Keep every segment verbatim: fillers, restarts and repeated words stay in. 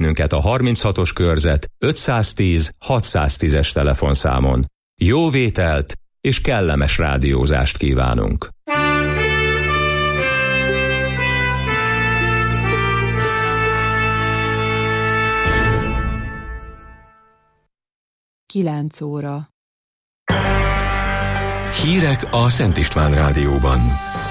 bennünket a harminchatos körzet ötszáztíz hatszáztízes telefonszámon. Jó vételt és kellemes rádiózást kívánunk! kilenc óra. Hírek a Szent István Rádióban.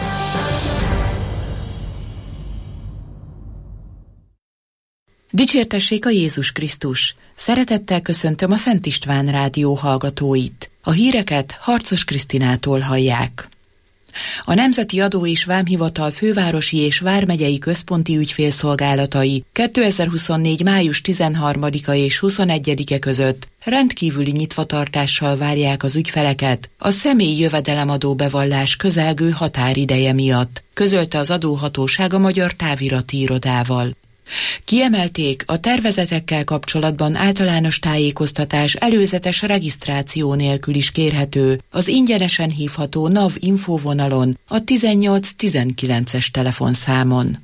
Dicsértessék a Jézus Krisztus! Szeretettel köszöntöm a Szent István Rádió hallgatóit. A híreket Harcos Krisztinától hallják. A Nemzeti Adó és Vámhivatal fővárosi és vármegyei központi ügyfélszolgálatai kétezer-huszonnégy. május tizenharmadika és huszonegyedike között rendkívüli nyitvatartással várják az ügyfeleket a személyi jövedelemadó bevallás közelgő határideje miatt, közölte az adóhatóság a Magyar Távirati Irodával. Kiemelték, a tervezetekkel kapcsolatban általános tájékoztatás előzetes regisztráció nélkül is kérhető az ingyenesen hívható NAV infóvonalon a tizennyolc tizenkilences telefonszámon.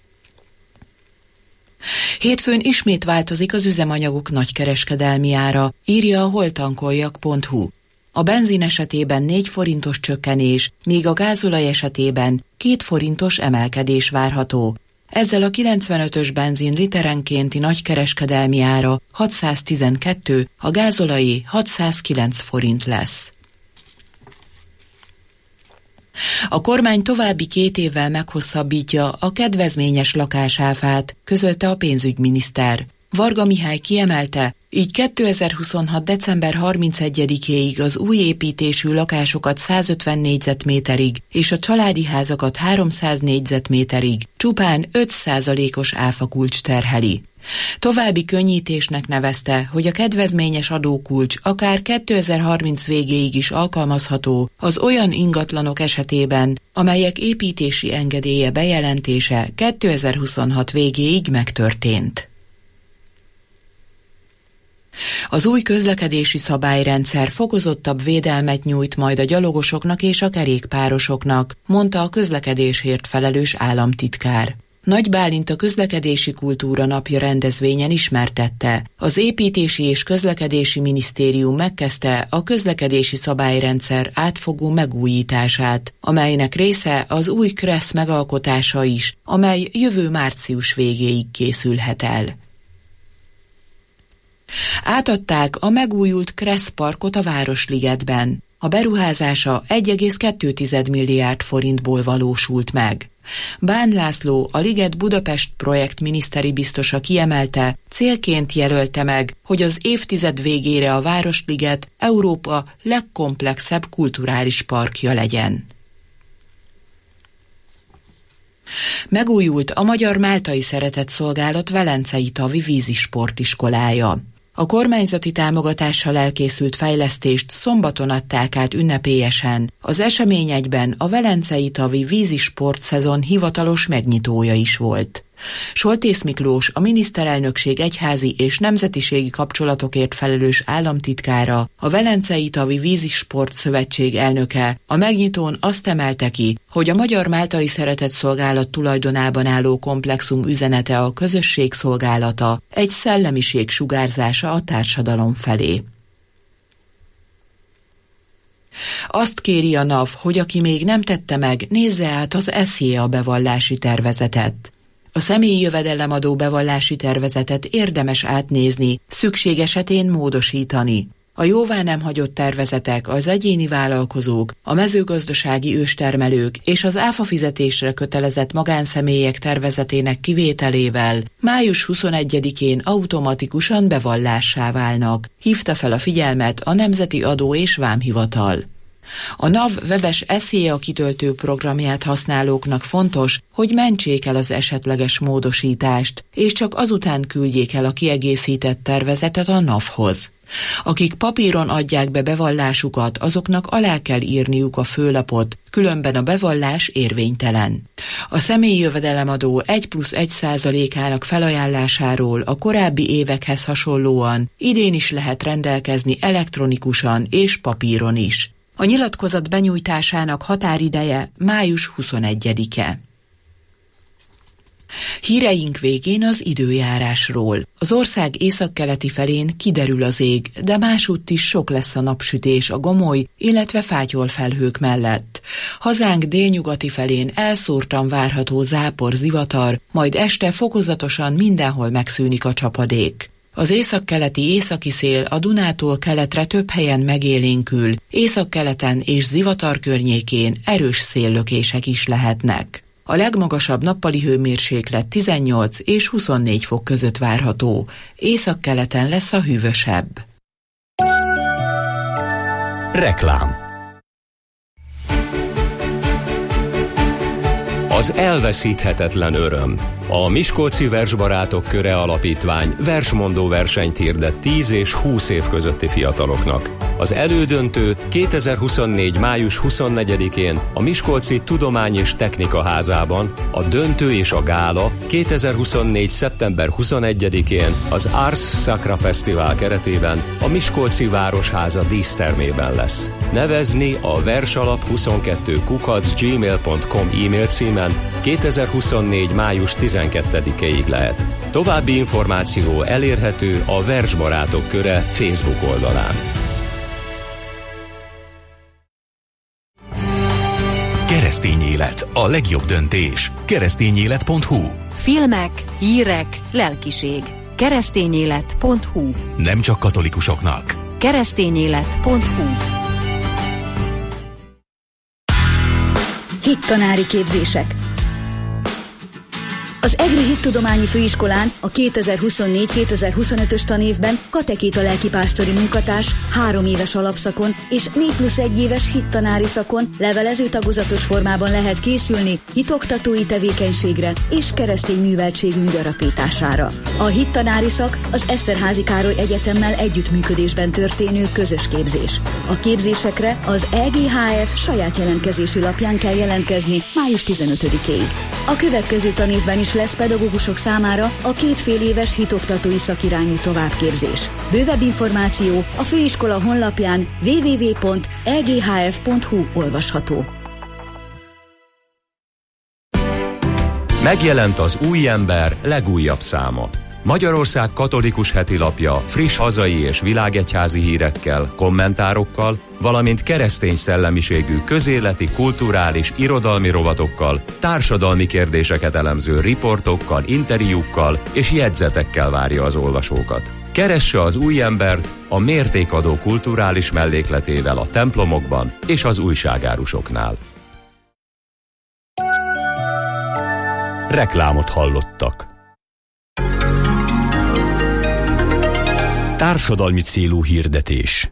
Hétfőn ismét változik az üzemanyagok nagykereskedelmi ára, írja a holtankoljak pont hu. A benzin esetében négy forintos csökkenés, míg a gázolaj esetében két forintos emelkedés várható. Ezzel a kilencvenötös benzin literenkénti nagykereskedelmi ára hatszáztizenkettő, a gázolajé hatszázkilenc forint lesz. A kormány további két évvel meghosszabbítja a kedvezményes lakásáfát, közölte a pénzügyminiszter. Varga Mihály kiemelte, így kétezer-huszonhat. december harmincegyedikéig az új építésű lakásokat százötven négyzetméterig és a családi házakat háromszáz négyzetméterig csupán öt százalékos áfakulcs terheli. További könnyítésnek nevezte, hogy a kedvezményes adókulcs akár kétezer-harminc végéig is alkalmazható az olyan ingatlanok esetében, amelyek építési engedélye bejelentése kétezer-huszonhat végéig megtörtént. Az új közlekedési szabályrendszer fokozottabb védelmet nyújt majd a gyalogosoknak és a kerékpárosoknak, mondta a közlekedésért felelős államtitkár. Nagy Bálint a Közlekedési Kultúra Napja rendezvényen ismertette, az Építési és Közlekedési Minisztérium megkezdte a közlekedési szabályrendszer átfogó megújítását, amelynek része az új KRESZ megalkotása is, amely jövő március végéig készülhet el. Átadták a megújult KRESZ parkot a Városligetben. A beruházása egy egész kettő milliárd forintból valósult meg. Bán László, a Liget Budapest projekt miniszteri biztosa kiemelte, célként jelölte meg, hogy az évtized végére a Városliget Európa legkomplexebb kulturális parkja legyen. Megújult a Magyar Máltai Szeretetszolgálat Velencei Tavi vízisportiskolája. A kormányzati támogatással elkészült fejlesztést szombaton adták át ünnepélyesen. Az esemény egyben a Velencei Tavi vízisport szezon hivatalos megnyitója is volt. Soltész Miklós, a miniszterelnökség egyházi és nemzetiségi kapcsolatokért felelős államtitkára, a Velencei Tavi Vízisport Szövetség elnöke a megnyitón azt emelte ki, hogy a Magyar Máltai Szeretetszolgálat tulajdonában álló komplexum üzenete a közösség szolgálata, egy szellemiség sugárzása a társadalom felé. Azt kéri a NAV, hogy aki még nem tette meg, nézze át az eszéa bevallási tervezetet. A személyi jövedelemadó bevallási tervezetet érdemes átnézni, szükség esetén módosítani. A jóvá nem hagyott tervezetek az egyéni vállalkozók, a mezőgazdasági őstermelők és az áfa fizetésre kötelezett magánszemélyek tervezetének kivételével május huszonegyedikén automatikusan bevallássá válnak, hívta fel a figyelmet a Nemzeti Adó és Vámhivatal. A NAV webes eszéa kitöltő programját használóknak fontos, hogy mentsék el az esetleges módosítást, és csak azután küldjék el a kiegészített tervezetet a NAV-hoz. Akik papíron adják be bevallásukat, azoknak alá kell írniuk a főlapot, különben a bevallás érvénytelen. A személyi jövedelemadó egy plusz egy százalékának felajánlásáról a korábbi évekhez hasonlóan idén is lehet rendelkezni elektronikusan és papíron is. A nyilatkozat benyújtásának határideje május huszonegyedike. Híreink végén az időjárásról. Az ország északkeleti felén kiderül az ég, de másútt is sok lesz a napsütés a gomoly, illetve fátyol felhők mellett. Hazánk délnyugati felén elszórtan várható zápor, zivatar, majd este fokozatosan mindenhol megszűnik a csapadék. Az északkeleti északi szél a Dunától keletre több helyen megélénkül, északkeleten és zivatar környékén erős széllökések is lehetnek. A legmagasabb nappali hőmérséklet tizennyolc és huszonnégy fok között várható, északkeleten lesz a hűvösebb. Reklám. Az elveszíthetetlen öröm. A Miskolci Versbarátok Köre Alapítvány versmondó versenyt hirdet tíz és húsz év közötti fiataloknak. Az elődöntő kétezer-huszonnégy. május huszonnegyedikén a Miskolci Tudomány és Technika Házában, a döntő és a gála kétezer-huszonnégy. szeptember huszonegyedikén az Ars Sacra Fesztivál keretében a Miskolci Városháza dísztermében lesz. Nevezni a versalap huszonkettő kukac gmail pont com e-mail címen kétezer-huszonnégy. május tizenkettedikéig lehet. További információ elérhető a Versbarátok Köre Facebook oldalán. Keresztény élet, a legjobb döntés. keresztényélet pont hu. Filmek, hírek, lelkiség. keresztényélet pont hu. Nem csak katolikusoknak. keresztényélet pont hu. Hittanári képzések. Az EGRI Hittudományi Főiskolán a kétezer-huszonnégy kétezer-huszonötös tanévben katekéta lelkipásztori munkatárs három éves alapszakon és négy plusz egy éves hittanári szakon levelező tagozatos formában lehet készülni hitoktatói tevékenységre és keresztény műveltségünk gyarapítására. A hittanári szak az Eszterházy Károly Egyetemmel együttműködésben történő közös képzés. A képzésekre az E G H F saját jelentkezési lapján kell jelentkezni május tizenötödikéig. A következő tanévben is lesz pedagógusok számára a két fél éves hitoktatói szakirányú továbbképzés. Bővebb információ a főiskola honlapján double-u double-u double-u pont e g h f pont hu olvasható. Megjelent az Új Ember legújabb száma. Magyarország katolikus heti lapja friss hazai és világegyházi hírekkel, kommentárokkal, valamint keresztény szellemiségű közéleti, kulturális, irodalmi rovatokkal, társadalmi kérdéseket elemző riportokkal, interjúkkal és jegyzetekkel várja az olvasókat. Keresse az Új Embert a mértékadó kulturális mellékletével a templomokban és az újságárusoknál. Reklámot hallottak. Társadalmi célú hirdetés.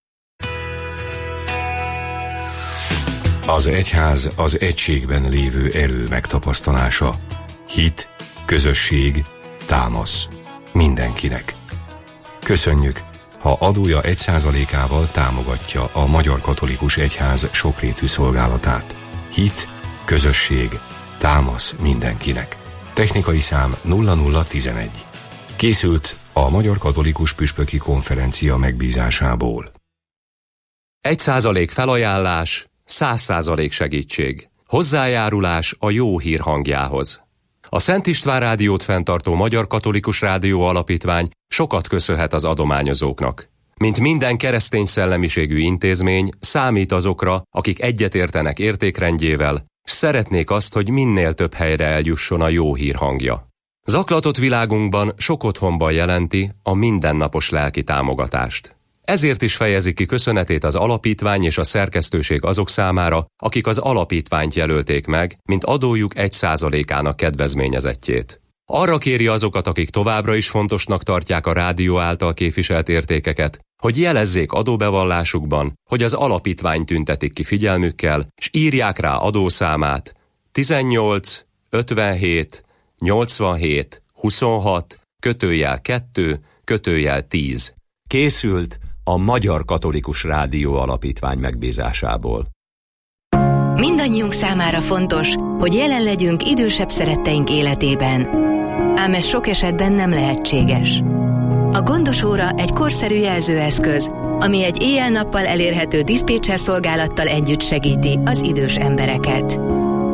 Az egyház az egységben lévő erő megtapasztalása. Hit, közösség, támasz. Mindenkinek. Köszönjük, ha adója egy százalékával támogatja a Magyar Katolikus Egyház sokrétű szolgálatát. Hit, közösség, támasz mindenkinek. Technikai szám nulla nulla tizenegy. Készült a Magyar Katolikus Püspöki Konferencia megbízásából. Egy százalék felajánlás, száz százalék segítség. Hozzájárulás a jó hír hangjához. A Szent István Rádiót fenntartó Magyar Katolikus Rádió Alapítvány sokat köszönhet az adományozóknak. Mint minden keresztény szellemiségű intézmény, számít azokra, akik egyetértenek értékrendjével, s szeretnék azt, hogy minél több helyre eljusson a jó hír hangja. Zaklatott világunkban sok otthonban jelenti a mindennapos lelki támogatást. Ezért is fejezi ki köszönetét az alapítvány és a szerkesztőség azok számára, akik az alapítványt jelölték meg, mint adójuk egy százalékának kedvezményezettjét. Arra kéri azokat, akik továbbra is fontosnak tartják a rádió által képviselt értékeket, hogy jelezzék adóbevallásukban, hogy az alapítvány tüntetik ki figyelmükkel, és írják rá adószámát tizennyolc ötvenhét nyolcvanhét huszonhat kötőjel kettő kötőjel tíz. Készült a Magyar Katolikus Rádió Alapítvány megbízásából. Mindannyiunk számára fontos, hogy jelen legyünk idősebb szeretteink életében. Ám ez sok esetben nem lehetséges. A gondos óra egy korszerű jelzőeszköz, ami egy éjjel-nappal elérhető diszpécser szolgálattal együtt segíti az idős embereket.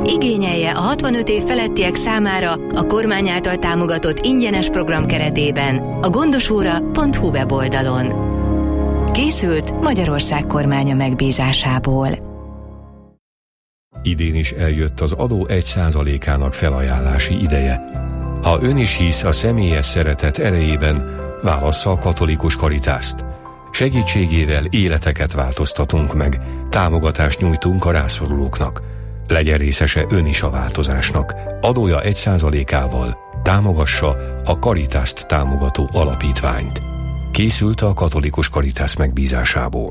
Igényelje a hatvanöt év felettiek számára a kormány által támogatott ingyenes program keretében a gondosóra pont hu weboldalon. Készült Magyarország kormánya megbízásából. Idén is eljött az adó egy százalékának felajánlási ideje. Ha ön is hisz a személyes szeretet erejében, válassza a katolikus Karitászt. Segítségével életeket változtatunk meg, támogatást nyújtunk a rászorulóknak. Legyen részese ön is a változásnak. Adója egy százalékával támogassa a Karitászt támogató alapítványt. Készült a katolikus Karitász megbízásából.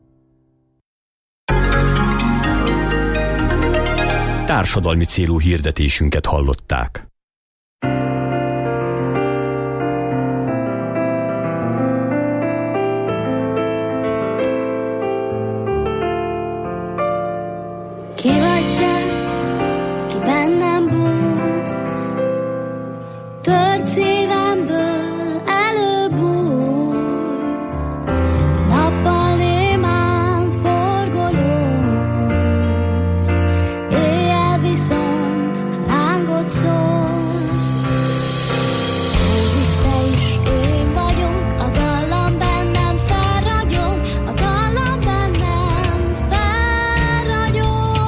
Társadalmi célú hirdetésünket hallották. Ki vagy te, ki bennem bújsz, tört szívemből előbújsz, nappal némán forgolódsz, éjjel viszont lángot szórsz. Elvisz te is, én vagyok, a dallam bennem felragyog, a dallam bennem felragyog.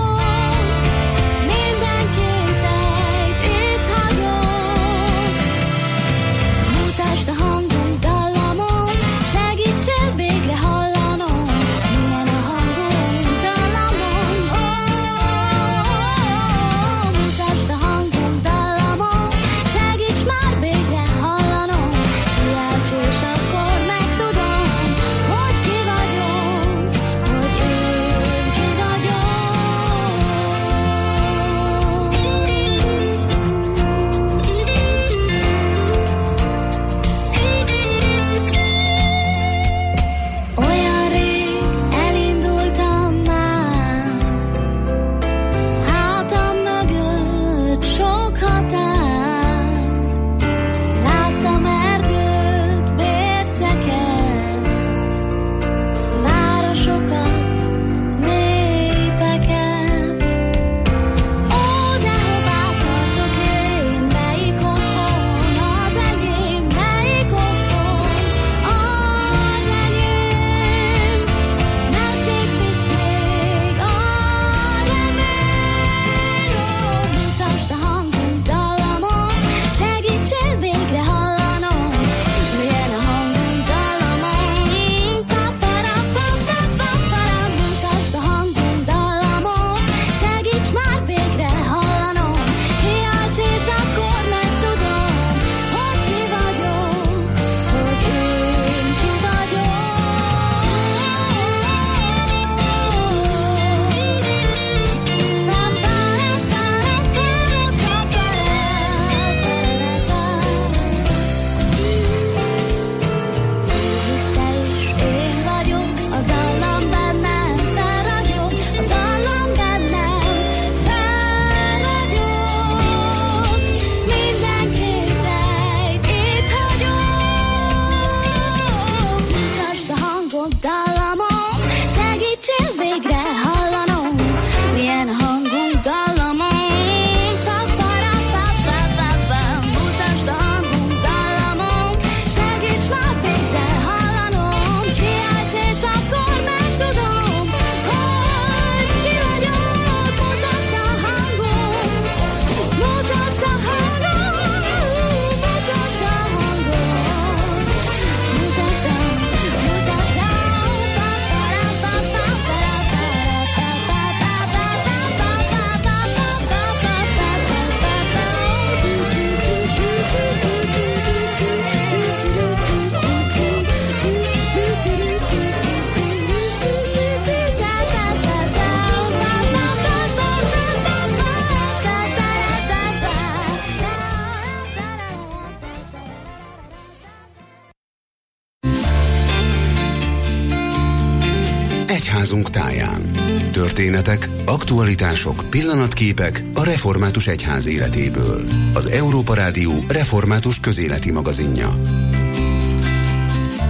Egyházunk táján. Történetek, aktualitások, pillanatképek a református egyház életéből. Az Európa Rádió református közéleti magazinja.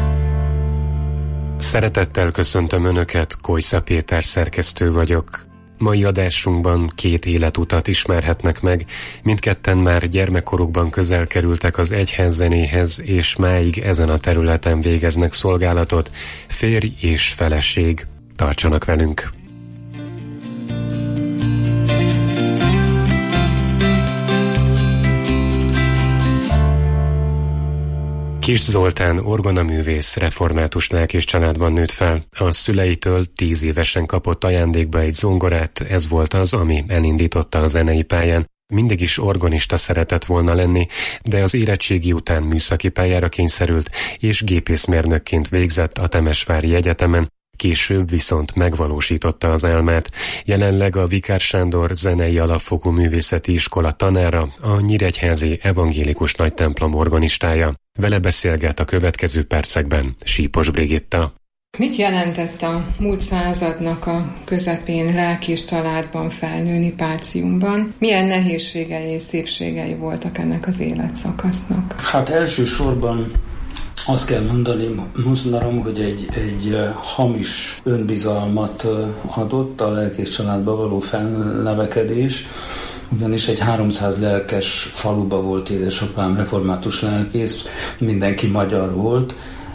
Szeretettel köszöntöm Önöket, Kojsza Péter szerkesztő vagyok. Mai adásunkban két életutat ismerhetnek meg, mindketten már gyermekkorukban közel kerültek az egyházzenéhez, és máig ezen a területen végeznek szolgálatot, férj és feleség. Tartsanak velünk! Kiss Zoltán orgonaművész, református lelkész családban nőtt fel. A szüleitől tíz évesen kapott ajándékba egy zongorát, ez volt az, ami elindította a zenei pályán. Mindig is orgonista szeretett volna lenni, de az érettségi után műszaki pályára kényszerült, és gépészmérnökként végzett a Temesvári Egyetemen. Később viszont megvalósította az álmát. Jelenleg a Vikár Sándor Zenei Alapfokú Művészeti Iskola tanára, a Nyíregyházi Evangélikus Nagytemplom organistája. Vele beszélget a következő percekben Sípos Brigitta. Mit jelentett a múlt századnak a közepén lelkész családban felnőni Páciumban? Milyen nehézségei és szépségei voltak ennek az életszakasznak? Hát elsősorban azt kell mondani, mondanom, hogy egy, egy hamis önbizalmat adott a lelkész családba való felnevekedés, ugyanis egy háromszáz lelkes faluba volt édesapám református lelkész, mindenki magyar volt,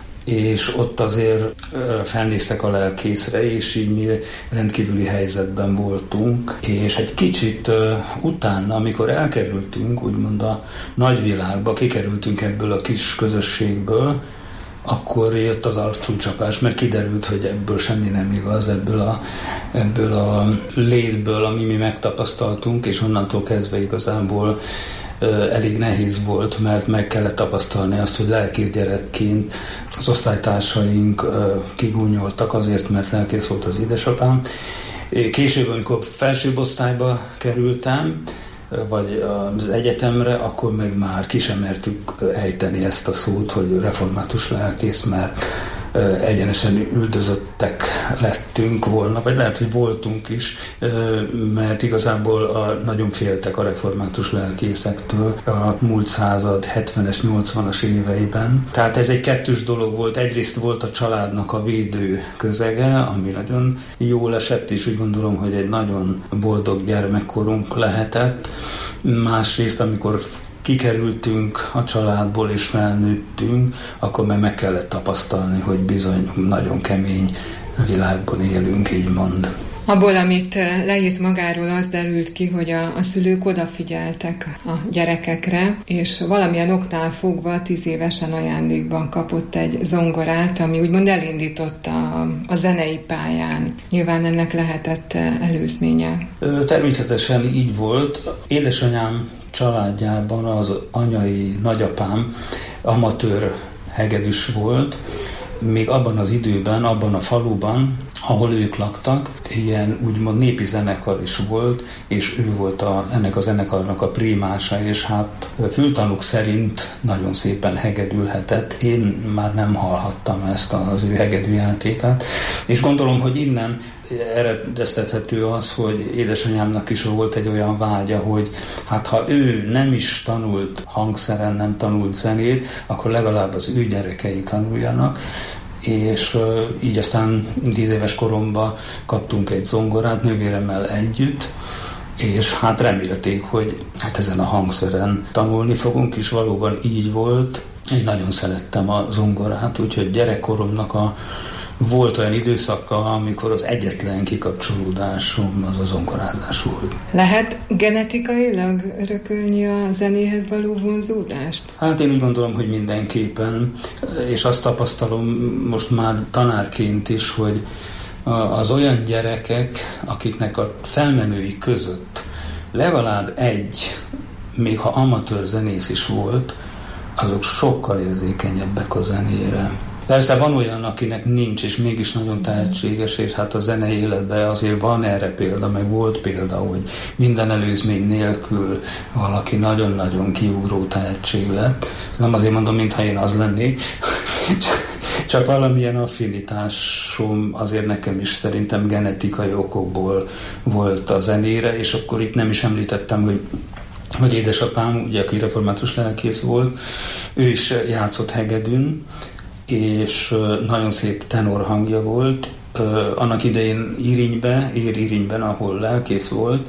és ott azért felnéztek a lelkészre, és így mi rendkívüli helyzetben voltunk, és egy kicsit utána, amikor elkerültünk, úgymond a nagyvilágba, kikerültünk ebből a kis közösségből, akkor jött az arcúcsapás, mert kiderült, hogy ebből semmi nem igaz, ebből a, ebből a létből, ami mi megtapasztaltunk, és onnantól kezdve igazából elég nehéz volt, mert meg kellett tapasztalni azt, hogy lelkész gyerekként az osztálytársaink kigúnyoltak azért, mert lelkész volt az édesapám. Később, amikor felsőbb osztályba kerültem, vagy az egyetemre, akkor meg már ki sem mertük ejteni ezt a szót, hogy református lelkész, mert egyenesen üldözöttek lettünk volna, vagy lehet, hogy voltunk is, mert igazából a, nagyon féltek a református lelkészektől a múlt század hetvenes, nyolcvanas éveiben. Tehát ez egy kettős dolog volt. Egyrészt volt a családnak a védő közege, ami nagyon jól esett, és úgy gondolom, hogy egy nagyon boldog gyermekkorunk lehetett. Másrészt, amikor kikerültünk a családból és felnőttünk, akkor meg meg kellett tapasztalni, hogy bizony nagyon kemény világban élünk, így mond. Abból, amit leírt magáról, az derült ki, hogy a, a szülők odafigyeltek a gyerekekre, és valamilyen oknál fogva tíz évesen ajándékban kapott egy zongorát, ami úgymond elindította a, a zenei pályán. Nyilván ennek lehetett előzménye. Természetesen így volt. Édesanyám családjában az anyai nagyapám amatőr hegedűs volt, még abban az időben, abban a faluban, ahol ők laktak, ilyen úgymond népi zenekar is volt, és ő volt a, ennek a zenekarnak a primása, és hát fültanúk szerint nagyon szépen hegedülhetett. Én már nem hallhattam ezt az ő hegedűjátékát, és gondolom, hogy innen eredeztethető az, hogy édesanyámnak is volt egy olyan vágya, hogy hát ha ő nem is tanult hangszeren, nem tanult zenét, akkor legalább az ő gyerekei tanuljanak, és így aztán tíz éves koromban kaptunk egy zongorát nővéremmel együtt, és hát remélték, hogy hát ezen a hangszeren tanulni fogunk, és valóban így volt. Én nagyon szerettem a zongorát, úgyhogy gyerekkoromnak a volt olyan időszaka, amikor az egyetlen kikapcsolódásom az a zongorázás volt. Lehet genetikailag örökölni a zenéhez való vonzódást? Hát én úgy gondolom, hogy mindenképpen, és azt tapasztalom most már tanárként is, hogy az olyan gyerekek, akiknek a felmenői között legalább egy, még ha amatőr zenész is volt, azok sokkal érzékenyebbek a zenére. Persze van olyan, akinek nincs, és mégis nagyon tehetséges, és hát a zenei életben azért van erre példa, meg volt példa, hogy minden előzmény nélkül valaki nagyon-nagyon kiugró tehetség lett. Nem azért mondom, mintha én az lennék, csak valamilyen affinitásom azért nekem is szerintem genetikai okokból volt a zenére, és akkor itt nem is említettem, hogy hogy édesapám, ugye aki református lelkész volt, ő is játszott hegedűn, és nagyon szép tenor hangja volt, annak idején Irinybe, Ér Irinyben, ahol lelkész volt,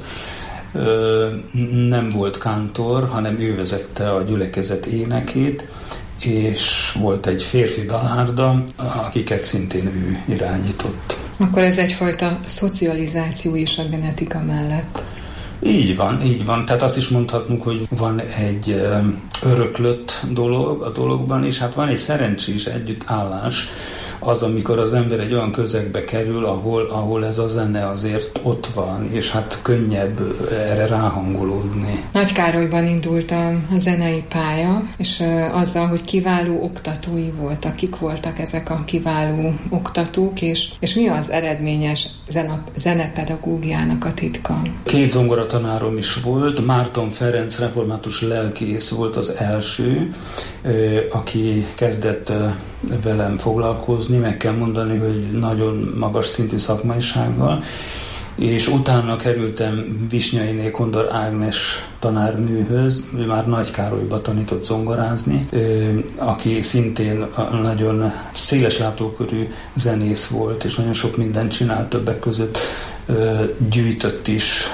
nem volt kántor, hanem ő vezette a gyülekezet énekét, és volt egy férfi dalárda, akiket szintén ő irányított. Akkor ez egyfajta szocializáció is a genetika mellett. Így van, így van. Tehát azt is mondhatnunk, hogy van egy öröklött dolog a dologban, és hát van egy szerencsés együttállás, az, amikor az ember egy olyan közegbe kerül, ahol, ahol ez a zene azért ott van, és hát könnyebb erre ráhangolódni. Nagykárolyban indult a zenei pálya, és azzal, hogy kiváló oktatói voltak. Kik voltak ezek a kiváló oktatók, és, és mi az eredményes zene, zenepedagógiának a titka? Két zongoratanárom is volt. Márton Ferenc református lelkész volt az első, aki kezdett velem foglalkozni, meg kell mondani, hogy nagyon magas szintű szakmaisággal, és utána kerültem Visnyainé Kondor Ágnes tanárnőhöz, ő már Nagykárolyba tanított zongorázni, aki szintén nagyon széles látókörű zenész volt, és nagyon sok mindent csinált, többek között gyűjtött is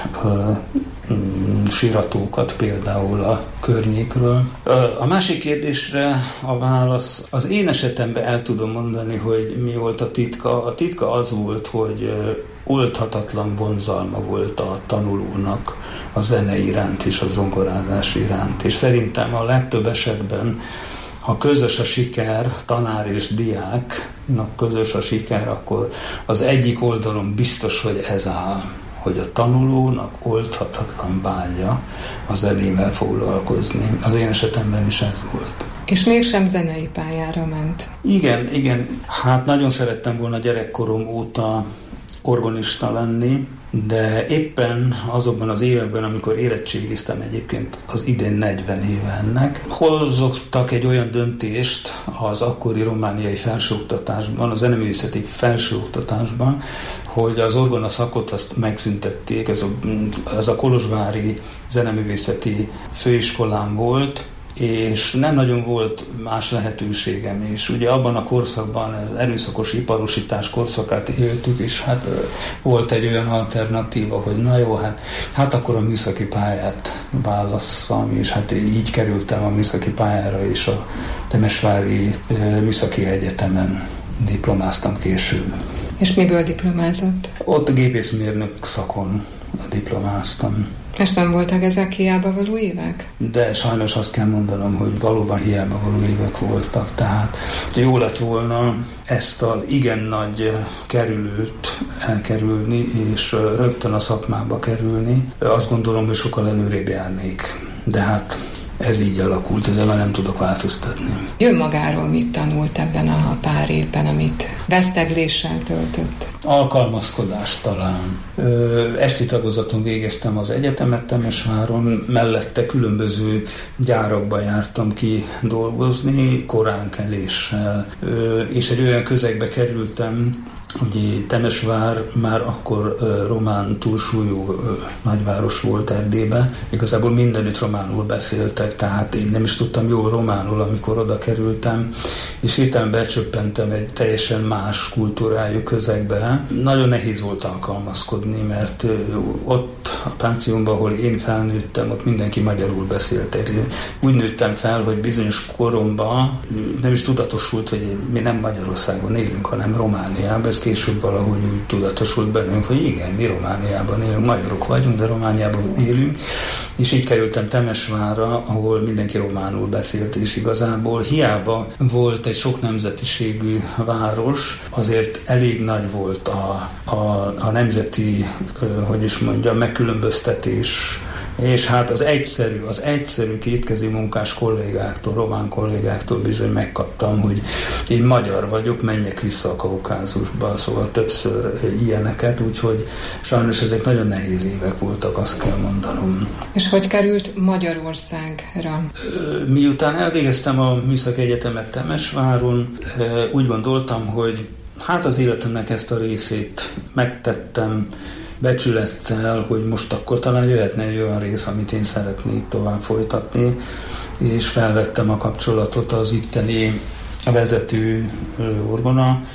síratókat például a környékről. A másik kérdésre a válasz, az én esetemben el tudom mondani, hogy mi volt a titka. A titka az volt, hogy oldhatatlan vonzalma volt a tanulónak a zene iránt és a zongorázás iránt. És szerintem a legtöbb esetben, ha közös a siker, tanár és diáknak közös a siker, akkor az egyik oldalon biztos, hogy ez áll, hogy a tanulónak oldhatatlan vágya a zenével foglalkozni. Az én esetemben is ez volt. És mégsem zenei pályára ment. Igen, igen. Hát nagyon szerettem volna gyerekkorom óta orgonista lenni, de éppen azokban az években, amikor érettségiztem, egyébként az idén negyven éve ennek, hozottak egy olyan döntést az akkori romániai felsőoktatásban, a zeneművészeti felsőoktatásban, hogy az orgona szakot azt megszüntették, ez a, ez a kolozsvári zeneművészeti főiskolán volt, és nem nagyon volt más lehetőségem, és ugye abban a korszakban az erőszakos iparosítás korszakát éltük, és hát volt egy olyan alternatíva, hogy na jó, hát, hát akkor a műszaki pályát válasszam, és hát így kerültem a műszaki pályára, és a Temesvári Műszaki Egyetemen diplomáztam később. És miből diplomázott? Ott a gépészmérnök szakon diplomáztam. És nem voltak ezek hiába való évek? De sajnos azt kell mondanom, hogy valóban hiába való évek voltak. Tehát jó lett volna ezt az igen nagy kerülőt elkerülni, és rögtön a szakmába kerülni. Azt gondolom, hogy sokkal előrébb járnék. De hát ez így alakult, ezzel már nem tudok változtatni. Jön magáról mit tanult ebben a pár évben, amit vesztegléssel töltött? Alkalmazkodás talán. Ö, esti tagozaton végeztem az egyetemet Temesváron, mellette különböző gyárakba jártam ki dolgozni, koránkeléssel, ö, és egy olyan közegbe kerültem, ugye Temesvár már akkor uh, román túlsúlyú uh, nagyváros volt Erdélyben. Igazából mindenütt románul beszéltek, tehát én nem is tudtam jól románul, amikor oda kerültem, és hirtelen becsöppentem egy teljesen más kultúrájú közegbe. Nagyon nehéz volt alkalmazkodni, mert uh, ott a pánciumban, ahol én felnőttem, ott mindenki magyarul beszélt. Én úgy nőttem fel, hogy bizonyos koromban nem is tudatosult, hogy mi nem Magyarországon élünk, hanem Romániában. Ez később valahogy úgy tudatosult bennünk, hogy igen, mi Romániában élünk, magyarok vagyunk, de Romániában élünk, és így kerültem Temesvárra, ahol mindenki románul beszélt, és igazából hiába volt egy sok nemzetiségű város, azért elég nagy volt a, a, a nemzeti, hogy is mondjam, megkülönböztetés, és hát az egyszerű, az egyszerű kétkezi munkás kollégáktól, román kollégáktól bizony megkaptam, hogy én magyar vagyok, menjek vissza a Kaukázusba, szóval többször ilyeneket, úgyhogy sajnos ezek nagyon nehéz évek voltak, azt kell mondanom. És hogy került Magyarországra? Miután elvégeztem a Műszaki Egyetemet Temesváron, úgy gondoltam, hogy hát az életemnek ezt a részét megtettem, becsülettel, hogy most akkor talán jöhetne egy olyan rész, amit én szeretnék tovább folytatni, és felvettem a kapcsolatot az itteni vezető orgona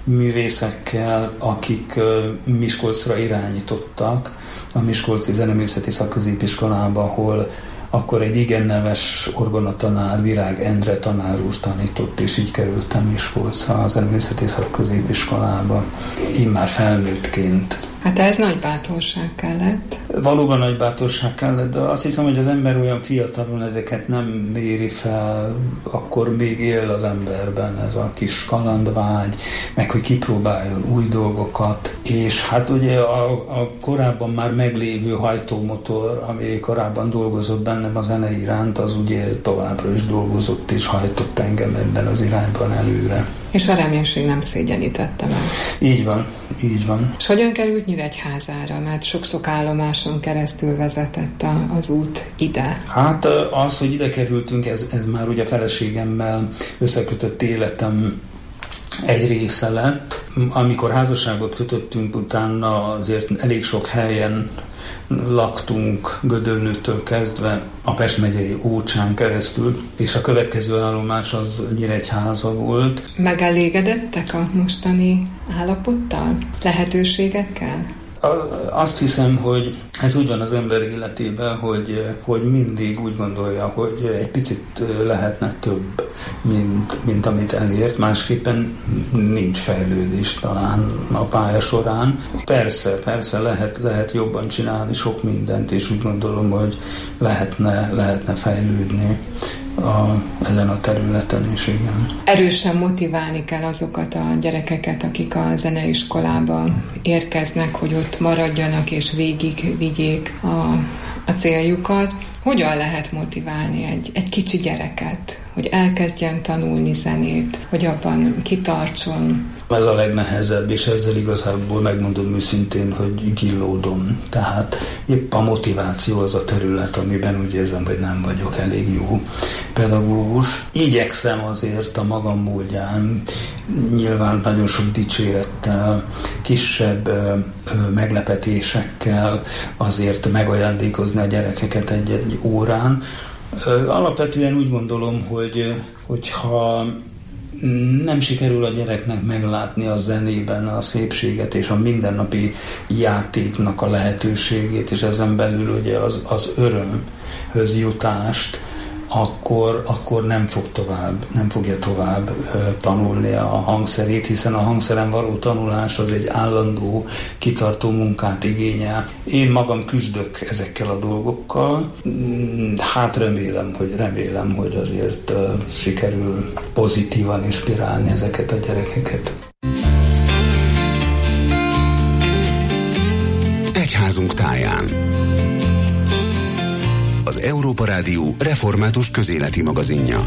művészekkel, akik Miskolcra irányítottak, a Miskolci Zeneművészeti Szakközépiskolába, ahol akkor egy igen neves orgonatanár, Virág Endre tanár úr tanított, és így kerültem Miskolcra a Zeneművészeti Szakközépiskolába, immár felnőttként. Hát ez nagy bátorság kellett. Valóban nagy bátorság kellett, de azt hiszem, hogy az ember olyan fiatalon ezeket nem méri fel, akkor még él az emberben ez a kis kalandvágy, meg hogy kipróbáljon új dolgokat, és hát ugye a, a korábban már meglévő hajtómotor, ami korábban dolgozott bennem a zene iránt, az ugye továbbra is dolgozott és hajtott engem ebben az irányban előre. És a reménység nem szégyenítette meg. Így van, így van. És hogyan került Nyíregyházára? Mert sok-sok állomáson keresztül vezetett a, az út ide. Hát az, hogy ide kerültünk, ez, ez már ugye a feleségemmel összekötött életem egy része lett. Amikor házasságot kötöttünk, utána azért elég sok helyen laktunk, Gödöllőtől kezdve a Pest megyei Ócsán keresztül, és a következő állomás az Nyíregyháza volt. Megelégedettek a mostani állapottal? Lehetőségekkel? Azt hiszem, hogy ez úgy van az ember életében, hogy, hogy mindig úgy gondolja, hogy egy picit lehetne több, mint, mint amit elért. Másképpen nincs fejlődés talán a pálya során. Persze, persze lehet, lehet jobban csinálni sok mindent, és úgy gondolom, hogy lehetne, lehetne fejlődni A, ezen a területen is, igen. Erősen motiválni kell azokat a gyerekeket, akik a zeneiskolába érkeznek, hogy ott maradjanak és végig vigyék a, a céljukat. Hogyan lehet motiválni egy, egy kicsi gyereket, hogy elkezdjen tanulni zenét, hogy abban kitartson? Ez a legnehezebb, és ezzel igazából megmondom őszintén, hogy gillódom. Tehát épp a motiváció az a terület, amiben úgy érzem, hogy nem vagyok elég jó pedagógus. Igyekszem azért a magam módján, nyilván nagyon sok dicsérettel, kisebb ö, ö, meglepetésekkel azért megajándékozni a gyerekeket egy-egy órán. Ö, alapvetően úgy gondolom, hogy hogyha nem sikerül a gyereknek meglátni a zenében a szépséget és a mindennapi játéknak a lehetőségét, és ezen belül ugye az, az örömhöz jutást, akkor, akkor nem fog tovább, nem fogja tovább ö, tanulni a hangszerét, hiszen a hangszeren való tanulás az egy állandó, kitartó munkát igényel. Én magam küzdök ezekkel a dolgokkal, hát remélem, hogy remélem, hogy azért ö, sikerül pozitívan inspirálni ezeket a gyerekeket. Egyházunk táján. Az Európa Rádió református közéleti magazinja.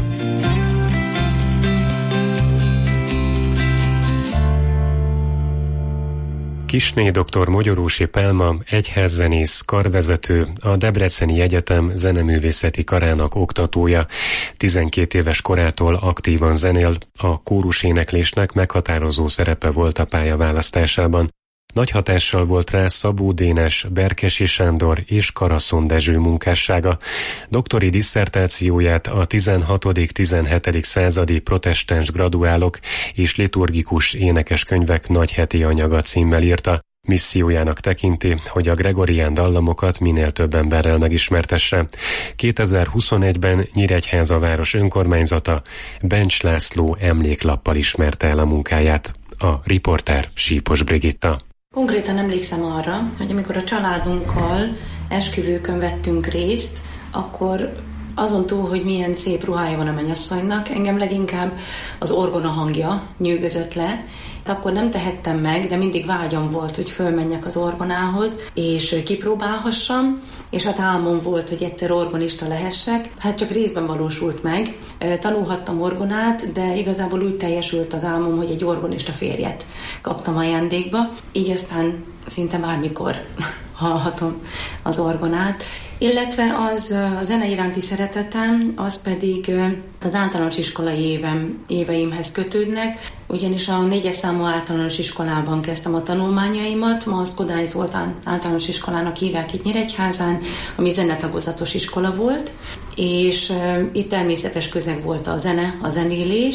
Kissné doktor Mogyorósi Pálma, egyházzenész, karvezető, a Debreceni Egyetem zeneművészeti karának oktatója. tizenkét éves korától aktívan zenél, a kóruséneklésnek meghatározó szerepe volt a pályaválasztásában. Nagy hatással volt rá Szabó Dénes, Berkesi Sándor és Karaszon Dezső munkássága. Doktori disszertációját a tizenhatodik-tizenhetedik századi protestáns graduálok és liturgikus énekeskönyvek nagyheti anyaga címmel írta. Missziójának tekinti, hogy a gregorián dallamokat minél több emberrel megismertesse. kétezer-huszonegyben Nyíregyháza város önkormányzata Bencs László emléklappal ismerte el a munkáját. A riporter Sípos Brigitta. Konkrétan emlékszem arra, hogy amikor a családunkkal esküvőkön vettünk részt, akkor azon túl, hogy milyen szép ruhája van a mennyasszonynak, engem leginkább az orgona hangja nyűgözött le. Akkor nem tehettem meg, de mindig vágyam volt, hogy fölmenjek az orgonához, és kipróbálhassam, és hát álmom volt, hogy egyszer orgonista lehessek. Hát csak részben valósult meg. Tanulhattam orgonát, de igazából úgy teljesült az álmom, hogy egy orgonista férjet kaptam ajándékba. Így aztán szinte bármikor hallhatom az orgonát. Illetve az a zene iránti szeretetem, az pedig az általános iskolai évem, éveimhez kötődnek, ugyanis a négyes számú általános iskolában kezdtem a tanulmányaimat, ma az Kodály Zoltán általános iskolának hívják itt Nyíregyházán, ami zenetagozatos iskola volt, és itt természetes közeg volt a zene, a zenélés.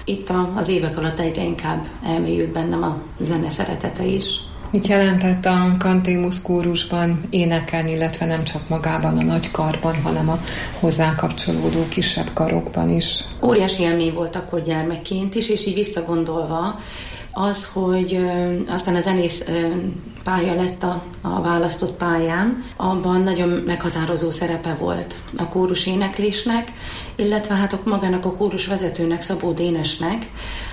itt az évek alatt egyre inkább elmélyült bennem a zene szeretete is. Mit jelentett a Cantémus kórusban énekelni, illetve nem csak magában a nagy karban, hanem a hozzá kapcsolódó kisebb karokban is? Óriási élmény volt akkor gyermekként is, és így visszagondolva az, hogy ö, aztán a zenész ö, pálya lett a, a választott pályám, abban nagyon meghatározó szerepe volt a kórus éneklésnek, illetve hát magának a kórus vezetőnek, Szabó Dénesnek,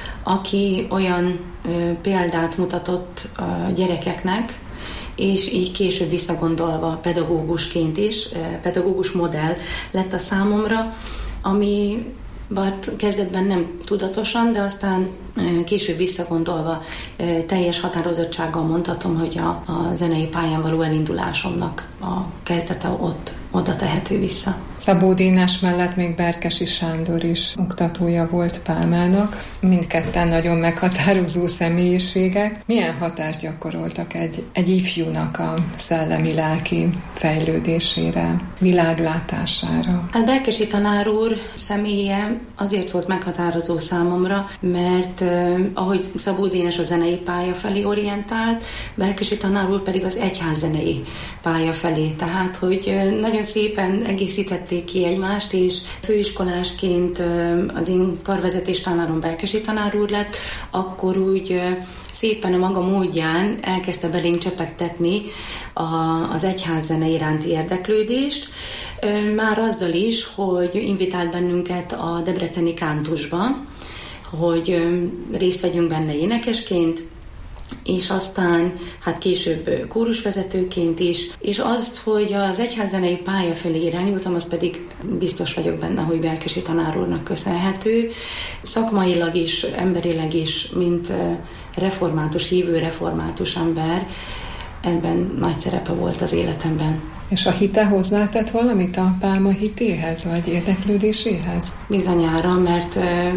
aki olyan ö, példát mutatott a gyerekeknek, és így később visszagondolva pedagógusként is, pedagógus modell lett a számomra, ami bár kezdetben nem tudatosan, de aztán később visszagondolva teljes határozottsággal mondhatom, hogy a, a zenei pályán való elindulásomnak a kezdete ott oda tehető vissza. Szabó Dénes mellett még Berkesi Sándor is oktatója volt Pálmának. Mindketten nagyon meghatározó személyiségek. Milyen hatást gyakoroltak egy, egy ifjúnak a szellemi-lelki fejlődésére, világlátására? A Berkesi tanár úr személye azért volt meghatározó számomra, mert eh, ahogy Szabó Dénes a zenei pálya felé orientált, Berkesi tanár úr pedig az egyházzenei pálya felé. Tehát, hogy eh, nagyon szépen egészítették ki egymást, és főiskolásként az én karvezetés tanárom Berkesi tanár úr lett, akkor úgy szépen a maga módján elkezdte belénk csepegtetni az egyházzene iránti érdeklődést, már azzal is, hogy invitált bennünket a debreceni kántusba, hogy részt vegyünk benne énekesként, és aztán hát később kórusvezetőként is, és azt, hogy az egyházzenei pálya felé irányultam, az pedig biztos vagyok benne, hogy Berkesi tanár úrnak köszönhető. Szakmailag is, emberileg is, mint református, hívő református ember, ebben nagy szerepe volt az életemben. És a hite hozzátett valamit a Pálma hitéhez, vagy érdeklődéséhez? Bizonyára, mert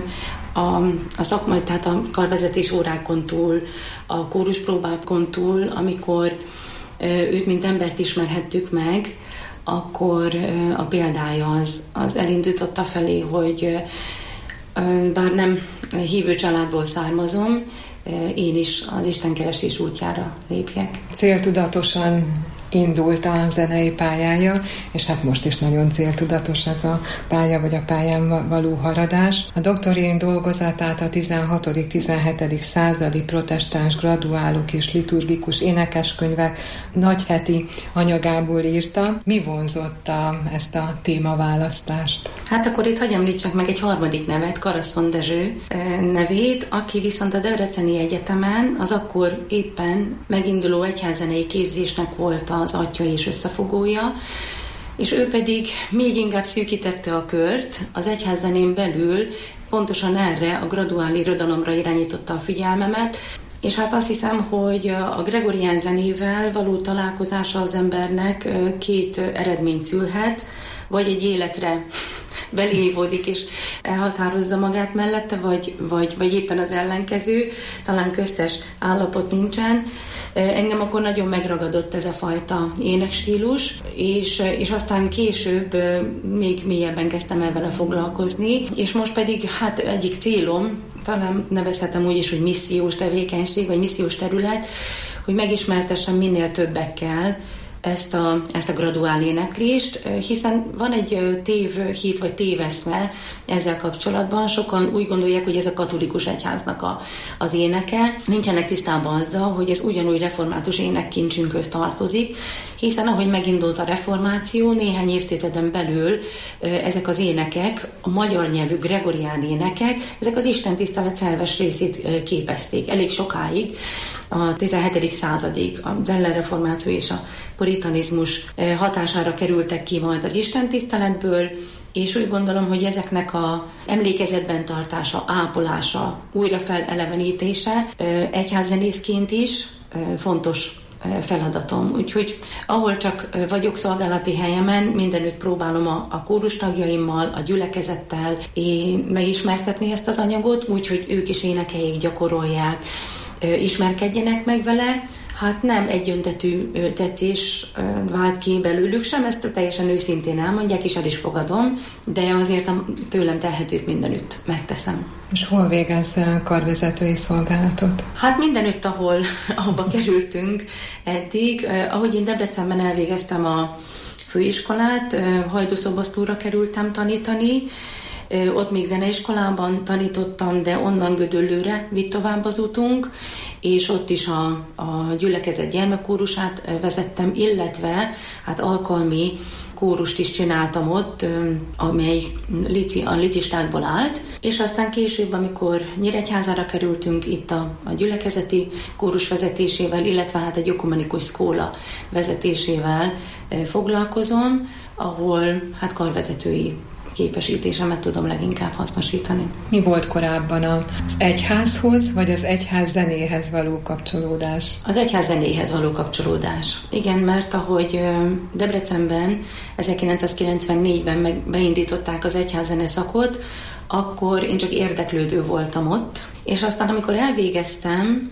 a, a szakmai, tehát a karvezetés órákon túl, a kóruspróbákon túl, amikor őt mint embert ismerhettük meg, akkor a példája az, az elindította felé, hogy bár nem hívő családból származom, én is az istenkeresés útjára lépjek. Céltudatosan indult a zenei pályája, és hát most is nagyon céltudatos ez a pálya, vagy a pályán való haradás. A doktorén dolgozatát a tizenhatodik-tizenhetedik századi protestáns graduálok és liturgikus énekeskönyvek nagyheti anyagából írta. Mi vonzotta ezt a témaválasztást? Hát akkor itt hagyj említsek meg egy harmadik nevet, Karasszon Dezső nevét, aki viszont a Debreceni Egyetemen az akkor éppen meginduló egyházzenei képzésnek volt az atya és összefogója, és ő pedig még inkább szűkítette a kört, az egyházzenén belül pontosan erre a graduál irodalomra irányította a figyelmemet, és hát azt hiszem, hogy a gregorián zenével való találkozása az embernek két eredményt szülhet, vagy egy életre belévódik és elhatározza magát mellette, vagy, vagy, vagy éppen az ellenkező, talán köztes állapot nincsen. Engem akkor nagyon megragadott ez a fajta énekstílus, és, és aztán később még mélyebben kezdtem el vele foglalkozni, és most pedig hát egyik célom, talán nevezhetem úgy is, hogy missziós tevékenység, vagy missziós terület, hogy megismertessem minél többekkel ezt a, ezt a graduál éneklést, hiszen van egy tévhit vagy téveszme ezzel kapcsolatban. Sokan úgy gondolják, hogy ez a katolikus egyháznak a, az éneke. Nincsenek tisztában azzal, hogy ez ugyanúgy református énekkincsünkhöz tartozik, hiszen ahogy megindult a reformáció, néhány évtizeden belül ezek az énekek, a magyar nyelvű gregorián énekek, ezek az istentisztelet szerves részét képezték elég sokáig, a tizenhetedik századig az ellenreformáció és a puritanizmus hatására kerültek ki majd az istentiszteletből, és úgy gondolom, hogy ezeknek a emlékezetben tartása, ápolása, újra felelevenítése egyházzenészként is fontos feladatom. Úgyhogy ahol csak vagyok szolgálati helyemen, mindenütt próbálom a, a kórus tagjaimmal, a gyülekezettel én megismertetni ezt az anyagot, úgyhogy ők is énekeljék, gyakorolják, ismerkedjenek meg vele, Hát nem egyöntetű tetszés vált ki belőlük sem, ezt teljesen őszintén elmondják, és el is fogadom, de azért a tőlem telhetőt mindenütt megteszem. És hol végez karvezetői szolgálatot? Hát mindenütt, ahol abba kerültünk eddig. Ahogy én Debrecenben elvégeztem a főiskolát, Hajdúszoboszlóra kerültem tanítani, ott még zeneiskolában tanítottam, de onnan Gödöllőre vitt tovább az utunk, és ott is a, a gyülekezet gyermekkórusát vezettem, illetve hát alkalmi kórust is csináltam ott, amely lici, a licistákból állt, és aztán később, amikor Nyíregyházára kerültünk, itt a, a gyülekezeti kórus vezetésével, illetve hát egy ökumenikus szkóla vezetésével foglalkozom, ahol hát karvezetői képesítésemet tudom leginkább hasznosítani. Mi volt korábban az egyházhoz, vagy az egyház zenéhez való kapcsolódás? Az egyház zenéhez való kapcsolódás. Igen, mert ahogy Debrecenben ezerkilencszázkilencvennégyben meg beindították az egyház zeneszakot, akkor én csak érdeklődő voltam ott, és aztán amikor elvégeztem,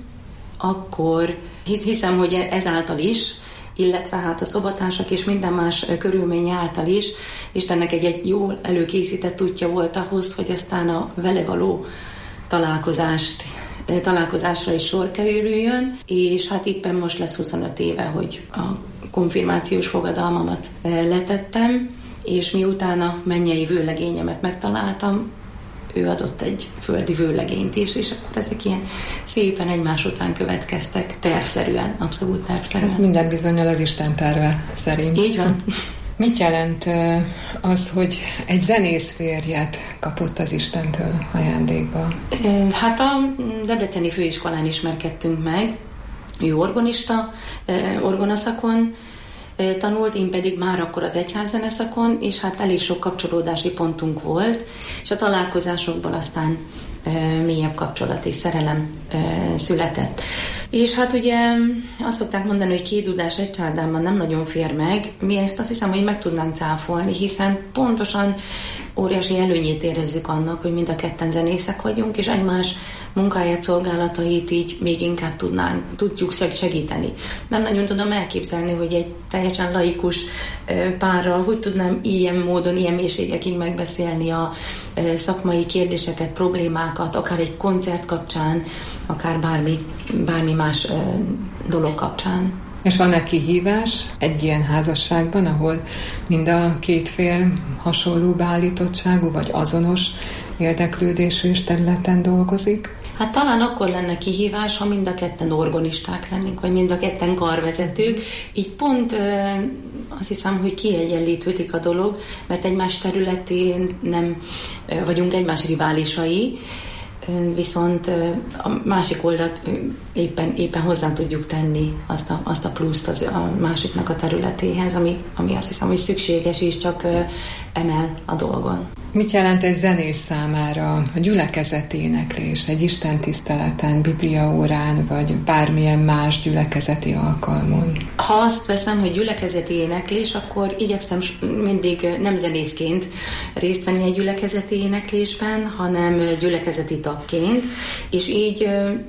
akkor hiszem, hogy ezáltal is, illetve hát a szobatársak és minden más körülmény által is Istennek egy, egy jól előkészített útja volt ahhoz, hogy aztán a vele való találkozást, találkozásra is sor kerüljön, és hát éppen most lesz huszonöt éve, hogy a konfirmációs fogadalmamat letettem, és miután a mennyei vőlegényemet megtaláltam, ő adott egy földi vőlegényt is, és akkor ezek ilyen szépen egymás után következtek, tervszerűen, abszolút tervszerűen. Hát minden bizonnyal az Isten terve szerint. Így van. Mit jelent az, hogy egy zenész férjet kapott az Istentől ajándékba? Hát a debreceni főiskolán ismerkedtünk meg, ő orgonista, orgonaszakon tanult, én pedig már akkor az egyházzeneszakon, és hát elég sok kapcsolódási pontunk volt, és a találkozásokból aztán e, mélyebb kapcsolat és szerelem e, született. És hát ugye azt szokták mondani, hogy két dudás egy csárdában nem nagyon fér meg, mi ezt azt hiszem, hogy meg tudnánk cáfolni, hiszen pontosan óriási előnyét érezzük annak, hogy mind a ketten zenészek vagyunk, és egymás munkáját, szolgálatait így még inkább tudnánk, tudjuk segíteni. Nem nagyon tudom elképzelni, hogy egy teljesen laikus párral hogy tudnám ilyen módon, ilyen mélységekig megbeszélni a szakmai kérdéseket, problémákat, akár egy koncert kapcsán, akár bármi, bármi más dolog kapcsán. És van-e kihívás egy ilyen házasságban, ahol mind a két fél hasonló beállítottságú, vagy azonos érdeklődésű és területen dolgozik? Hát talán akkor lenne kihívás, ha mind a ketten orgonisták lennénk, vagy mind a ketten karvezetők. Így pont azt hiszem, hogy kiegyenlítődik a dolog, mert egymás területén nem vagyunk egymás riválisai, viszont a másik oldalt éppen, éppen hozzá tudjuk tenni azt a, azt a pluszt az, a másiknak a területéhez, ami, ami azt hiszem, hogy szükséges és csak emel a dolgon. Mit jelent egy zenész számára a gyülekezeti éneklés, egy istentiszteleten, bibliaórán, vagy bármilyen más gyülekezeti alkalmon? Ha azt veszem, hogy gyülekezeti éneklés, akkor igyekszem mindig nem zenészként részt venni egy gyülekezeti éneklésben, hanem gyülekezeti tagként, és így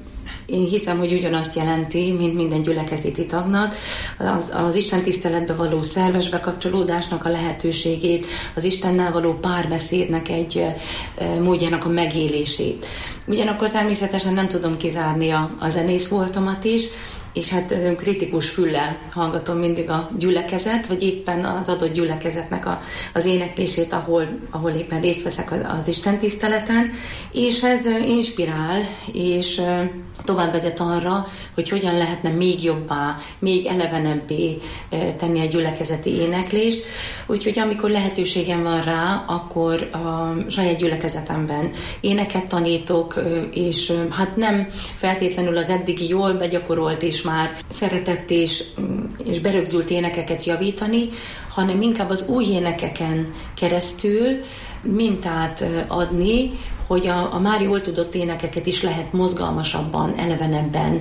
én hiszem, hogy ugyanazt jelenti, mint minden gyülekezeti tagnak, az, az Isten tiszteletbe való szerves bekapcsolódásnak a lehetőségét, az Istennel való párbeszédnek egy e, módjának a megélését. Ugyanakkor természetesen nem tudom kizárni a, a zenész voltomat is, és hát kritikus füllel hallgatom mindig a gyülekezet, vagy éppen az adott gyülekezetnek a, az éneklését, ahol, ahol éppen részt veszek az, az Isten tiszteleten, és ez inspirál, és tovább vezet arra, hogy hogyan lehetne még jobbá, még elevenebbé tenni a gyülekezeti éneklést. Úgyhogy amikor lehetőségem van rá, akkor a saját gyülekezetemben éneket tanítok, és hát nem feltétlenül az eddigi jól begyakorolt és már szeretett és, és berögzült énekeket javítani, hanem inkább az új énekeken keresztül mintát adni, hogy a, a már jól tudott énekeket is lehet mozgalmasabban, elevenebben,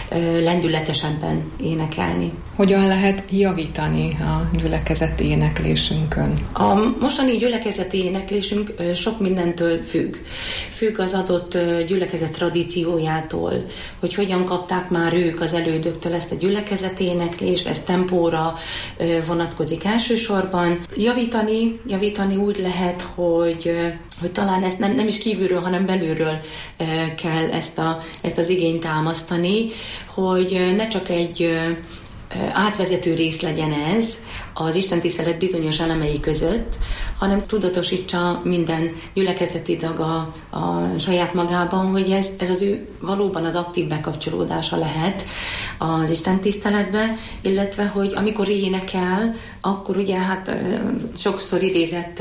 lendületesebben énekelni. Hogyan lehet javítani a gyülekezeti éneklésünkön? A mostani gyülekezeti éneklésünk sok mindentől függ. Függ az adott gyülekezet tradíciójától, hogy hogyan kapták már ők az elődöktől ezt a gyülekezeti éneklést, ez tempóra vonatkozik elsősorban. Javítani, javítani úgy lehet, hogy, hogy talán ezt nem, nem is kívülről, hanem belülről kell ezt, a, ezt az igényt támasztani, hogy ne csak egy átvezető rész legyen ez az istentisztelet bizonyos elemei között, hanem tudatosítsa minden gyülekezeti tag a, a saját magában, hogy ez, ez az ő valóban az aktív bekapcsolódása lehet az istentiszteletbe, illetve, hogy amikor énekel, akkor ugye hát sokszor idézett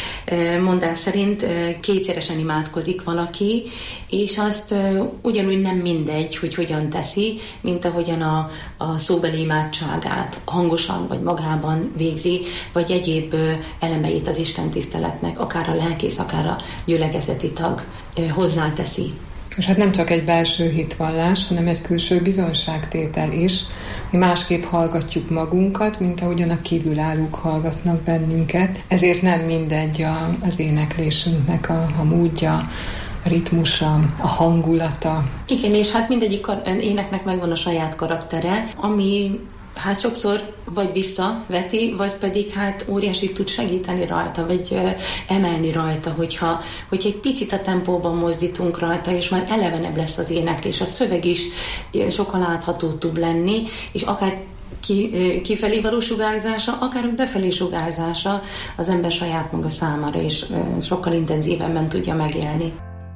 mondás szerint kétszeresen imádkozik valaki, és azt ugyanúgy nem mindegy, hogy hogyan teszi, mint ahogyan a, a szóbeli imádságát hangosan vagy magában végzi, vagy egyéb elemeit az istentiszteletnek, akár a lelkész, akár a gyülekezeti tag hozzáteszi. És hát nem csak egy belső hitvallás, hanem egy külső bizonságtétel is. Mi másképp hallgatjuk magunkat, mint ahogyan a kívülállók hallgatnak bennünket. Ezért nem mindegy a, az éneklésünknek a, a módja, a ritmusa, a hangulata. Igen, és hát mindegyik éneknek megvan a saját karaktere, ami hát sokszor vagy visszaveti, vagy pedig hát óriási tud segíteni rajta, vagy ö, emelni rajta, hogyha, hogyha egy picit a tempóban mozdítunk rajta, és már elevenebb lesz az éneklés. A szöveg is sokkal láthatóbb tud lenni, és akár ki, kifelé való sugárzása, akár befelé sugárzása az ember saját maga számára is ö, sokkal intenzívebben tudja megélni.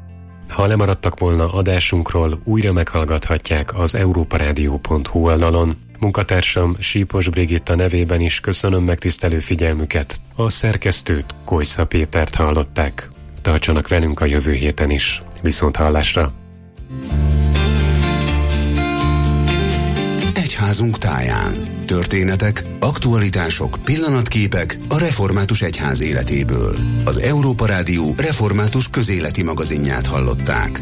Ha lemaradtak volna adásunkról, újra meghallgathatják az európarádió pont hu oldalon. Munkatársam Sípos Brigitta nevében is köszönöm megtisztelő figyelmüket. A szerkesztőt, Kojsza Pétert hallották. Tartsanak velünk a jövő héten is. Viszont hallásra! Egyházunk táján. Történetek, aktualitások, pillanatképek a református egyház életéből. Az Európa Rádió református közéleti magazinját hallották.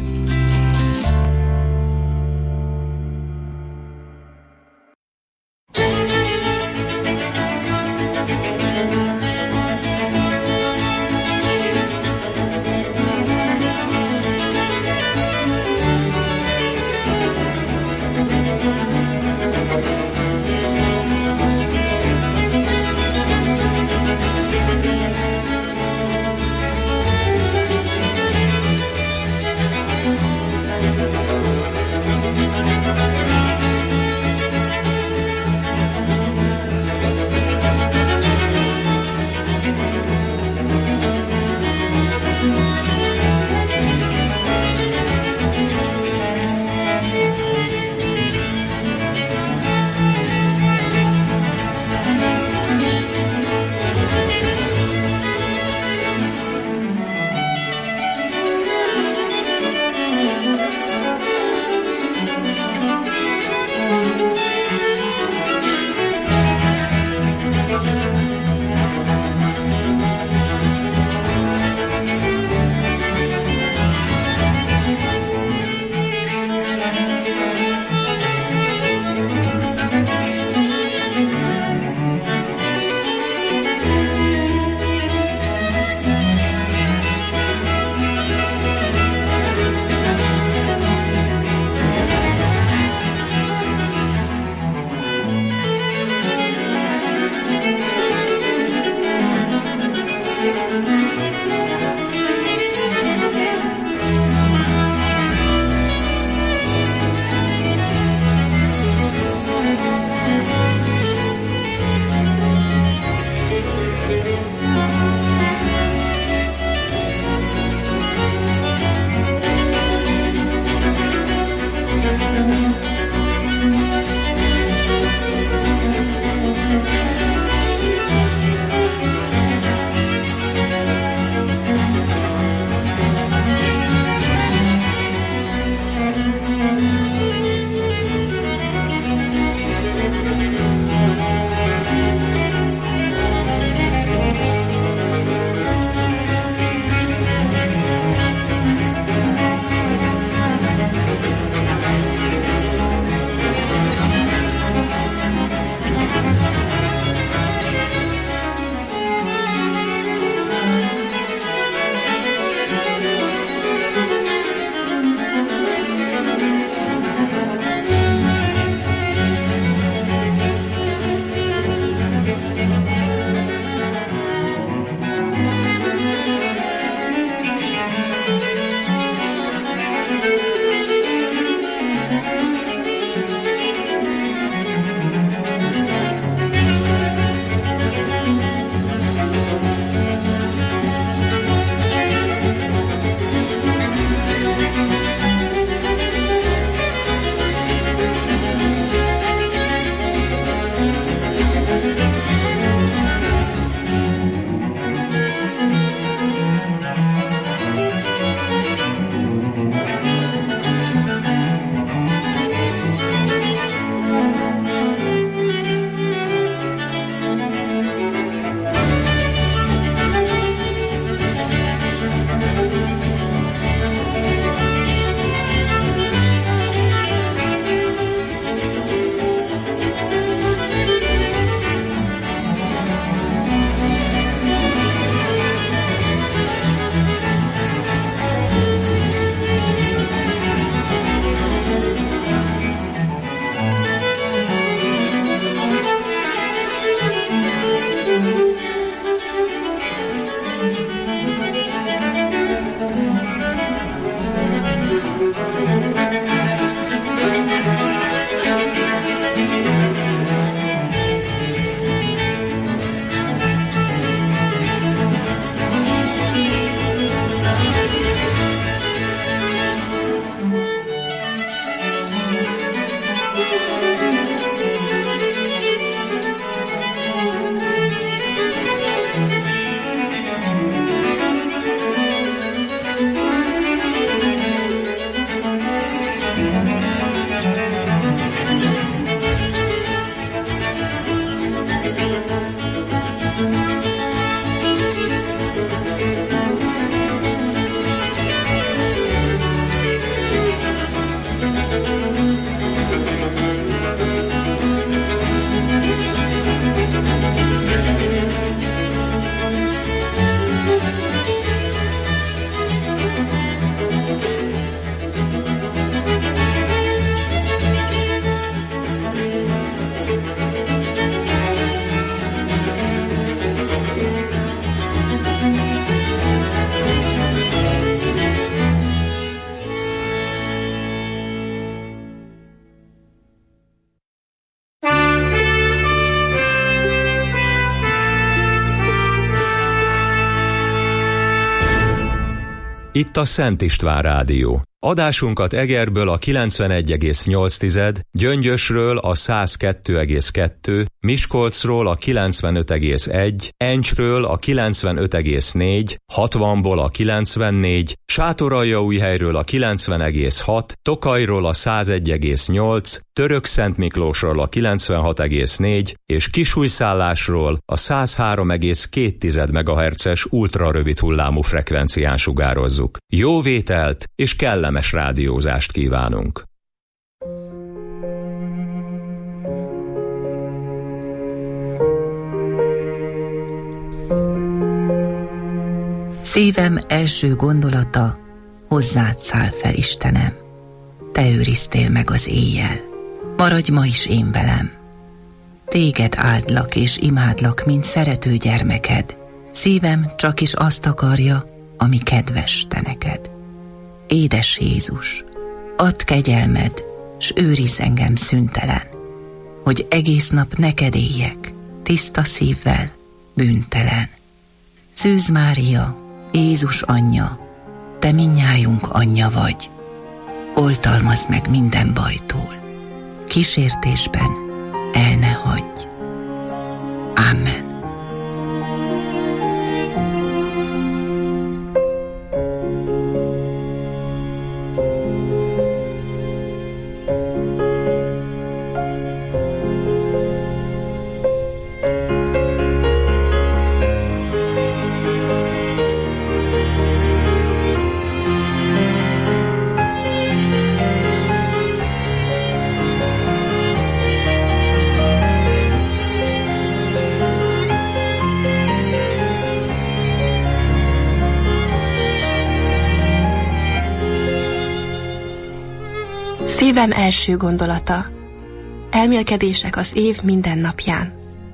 Itt a Szent István Rádió. Adásunkat Egerből a kilencvenegy egész nyolc, Gyöngyösről a száz kettő egész kettő, Miskolcról a kilencvenöt egész egy, Encsről a kilencvenöt egész négy, hatvanból a kilencvennégy, Sátoraljaújhelyről a kilencven egész hat, Tokajról a száz egy egész nyolc, Törökszentmiklósról a kilencvenhat egész négy és Kisújszállásról a száz három egész két megahertzes ultrarövid hullámú frekvencián sugározzuk. Jó vételt és kellemes rádiózást kívánunk! Szívem első gondolata, hozzád száll fel, Istenem. Te őriztél meg az éjjel, maradj ma is én velem. Téged áldlak és imádlak, mint szerető gyermeked. Szívem csak is azt akarja, ami kedves te neked. Édes Jézus, add kegyelmed, s őrizz engem szüntelen, hogy egész nap neked éljek, tiszta szívvel, bűntelen. Szűz Mária, Jézus anyja, te mindnyájunk anyja vagy, oltalmazd meg minden bajtól, kísértésben el ne hagyj. Amen. Szívem első gondolata. Elmélkedések az év minden napján.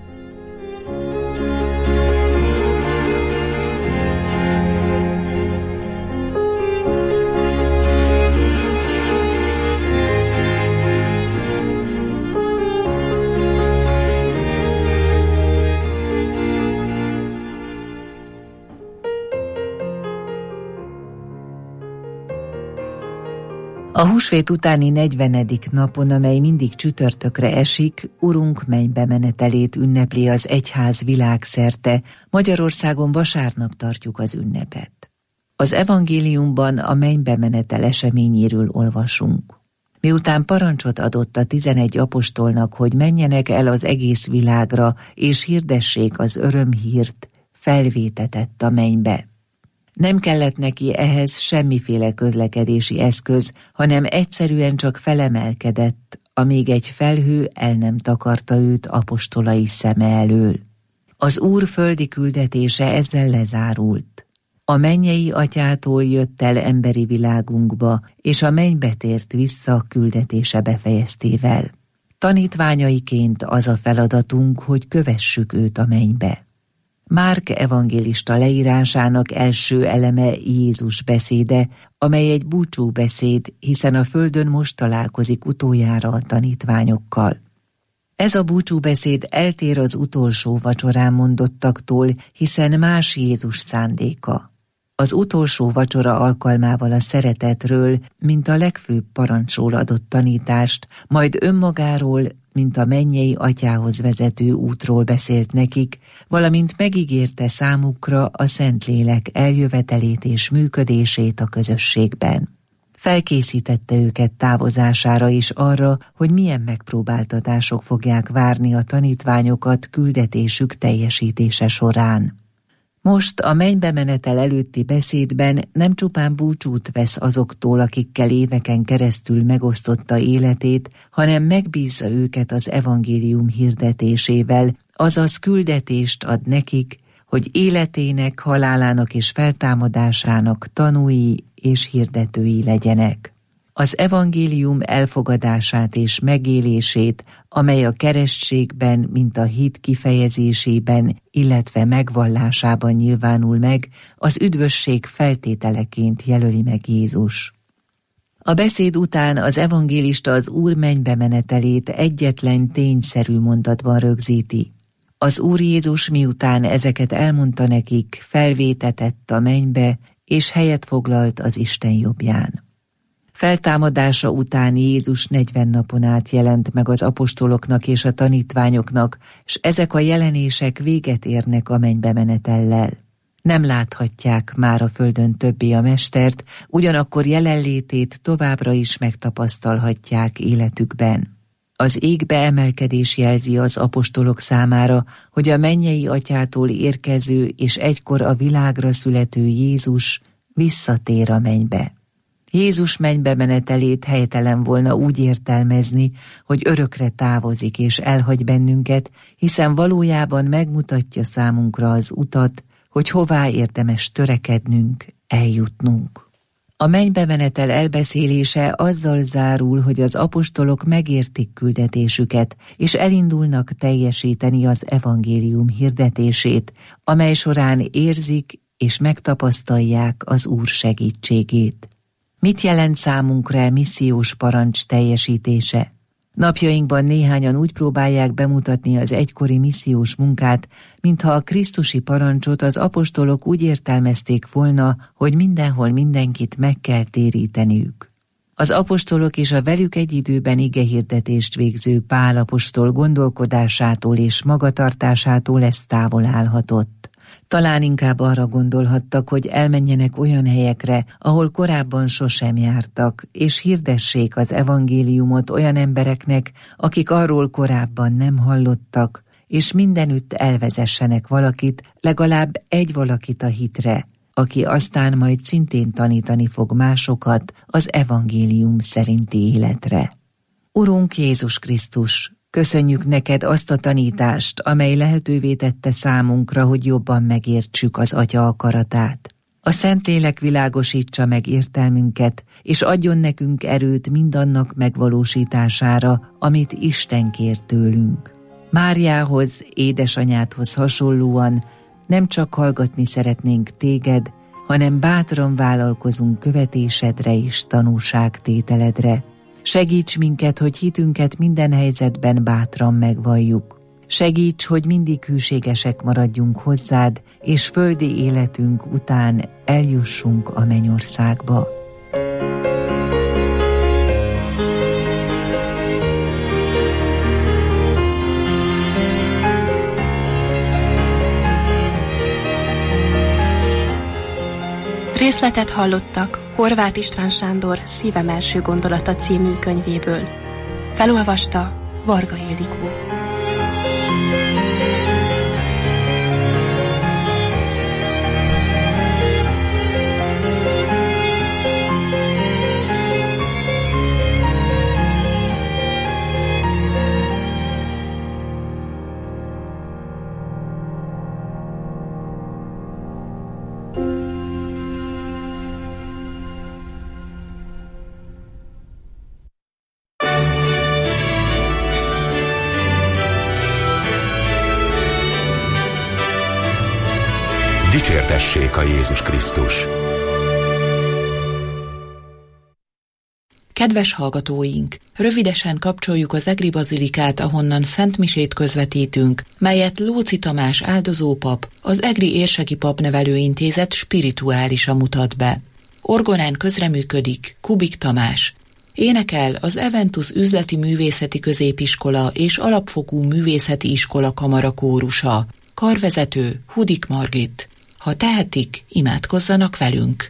A húsvét utáni negyvenedik napon, amely mindig csütörtökre esik, Urunk mennybe menetelét ünnepli az egyház világszerte. Magyarországon vasárnap tartjuk az ünnepet. Az evangéliumban a mennybe menetel eseményéről olvasunk. Miután parancsot adott a tizenegy apostolnak, hogy menjenek el az egész világra, és hirdessék az örömhírt, felvétetett a mennybe. Nem kellett neki ehhez semmiféle közlekedési eszköz, hanem egyszerűen csak felemelkedett, amíg egy felhő el nem takarta őt apostolai szeme elől. Az Úr földi küldetése ezzel lezárult. A mennyei atyától jött el emberi világunkba, és a mennybe tért vissza küldetése befejeztével. Tanítványaiként az a feladatunk, hogy kövessük őt a mennybe. Márk evangélista leírásának első eleme Jézus beszéde, amely egy búcsúbeszéd, hiszen a földön most találkozik utoljára a tanítványokkal. Ez a búcsúbeszéd eltér az utolsó vacsorán mondottaktól, hiszen más Jézus szándéka. Az utolsó vacsora alkalmával a szeretetről, mint a legfőbb parancsról adott tanítást, majd önmagáról, mint a mennyei atyához vezető útról beszélt nekik, valamint megígérte számukra a Szentlélek eljövetelét és működését a közösségben. Felkészítette őket távozására is arra, hogy milyen megpróbáltatások fogják várni a tanítványokat küldetésük teljesítése során. Most a mennybe menetel előtti beszédben nem csupán búcsút vesz azoktól, akikkel éveken keresztül megosztotta életét, hanem megbízza őket az evangélium hirdetésével, azaz küldetést ad nekik, hogy életének, halálának és feltámadásának tanúi és hirdetői legyenek. Az evangélium elfogadását és megélését, amely a keresztségben, mint a hit kifejezésében, illetve megvallásában nyilvánul meg, az üdvösség feltételeként jelöli meg Jézus. A beszéd után az evangélista az Úr mennybe menetelét egyetlen tényszerű mondatban rögzíti. Az Úr Jézus miután ezeket elmondta nekik, felvétetett a mennybe, és helyet foglalt az Isten jobbján. Feltámadása után Jézus negyven napon át jelent meg az apostoloknak és a tanítványoknak, s ezek a jelenések véget érnek a mennybe menetellel. Nem láthatják már a földön többé a mestert, ugyanakkor jelenlétét továbbra is megtapasztalhatják életükben. Az égbe emelkedés jelzi az apostolok számára, hogy a mennyei atyától érkező és egykor a világra születő Jézus visszatér a mennybe. Jézus mennybe menetelét helytelen volna úgy értelmezni, hogy örökre távozik és elhagy bennünket, hiszen valójában megmutatja számunkra az utat, hogy hová érdemes törekednünk, eljutnunk. A mennybe menetel elbeszélése azzal zárul, hogy az apostolok megértik küldetésüket, és elindulnak teljesíteni az evangélium hirdetését, amely során érzik és megtapasztalják az Úr segítségét. Mit jelent számunkra a missziós parancs teljesítése? Napjainkban néhányan úgy próbálják bemutatni az egykori missziós munkát, mintha a krisztusi parancsot az apostolok úgy értelmezték volna, hogy mindenhol mindenkit meg kell téríteniük. Az apostolok és a velük egy időben igehirdetést végző Pál apostol gondolkodásától és magatartásától ez távol állhatott. Talán inkább arra gondolhattak, hogy elmenjenek olyan helyekre, ahol korábban sosem jártak, és hirdessék az evangéliumot olyan embereknek, akik arról korábban nem hallottak, és mindenütt elvezessenek valakit, legalább egy valakit a hitre, aki aztán majd szintén tanítani fog másokat az evangélium szerinti életre. Urunk Jézus Krisztus, köszönjük neked azt a tanítást, amely lehetővé tette számunkra, hogy jobban megértsük az Atya akaratát. A Szentlélek világosítsa meg értelmünket, és adjon nekünk erőt mindannak megvalósítására, amit Isten kér tőlünk. Máriához, édesanyádhoz hasonlóan nem csak hallgatni szeretnénk téged, hanem bátran vállalkozunk követésedre és tanúságtételedre. Segíts minket, hogy hitünket minden helyzetben bátran megvalljuk. Segíts, hogy mindig hűségesek maradjunk hozzád, és földi életünk után eljussunk a mennyországba. Részletet hallottak Horváth István Sándor Szívem első gondolata című könyvéből. Felolvasta Varga Ildikó. Dicsértessék a Jézus Krisztus! Kedves hallgatóink! Rövidesen kapcsoljuk az egri bazilikát, ahonnan szentmisét közvetítünk, melyet Lóczy Tamás áldozópap, az Egri Érseki Papnevelőintézet spirituálisa mutat be. Orgonán közreműködik Kubik Tamás. Énekel az Eventus Üzleti Művészeti Középiskola és Alapfokú Művészeti Iskola kamara kórusa. Karvezető Hudik Margit. Ha tehetik, imádkozzanak velünk.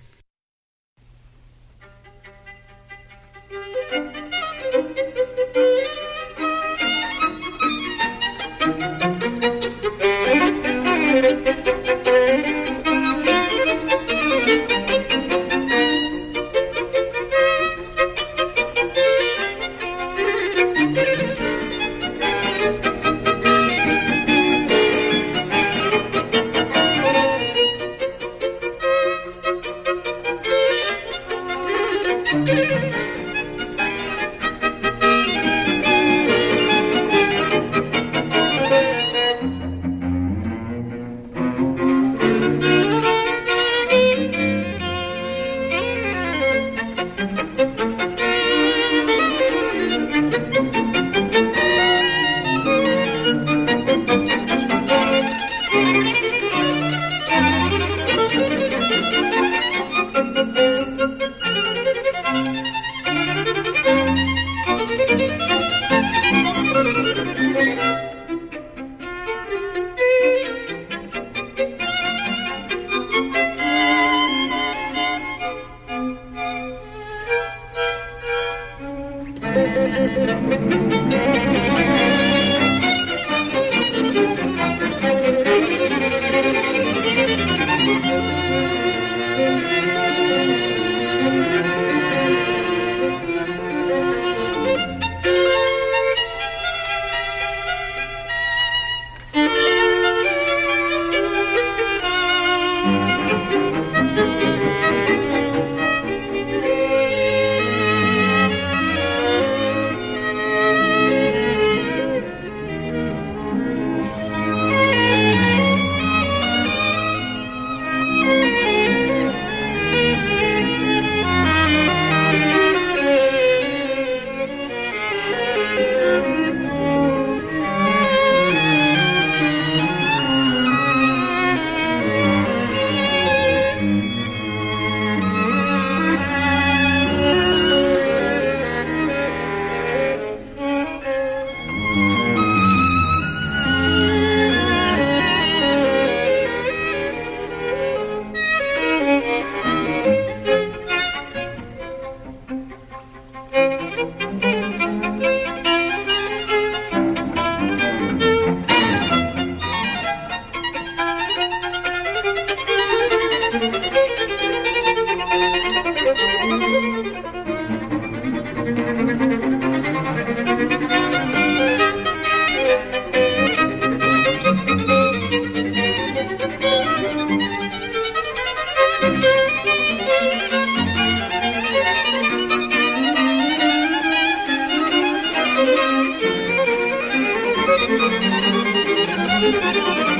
Thank you.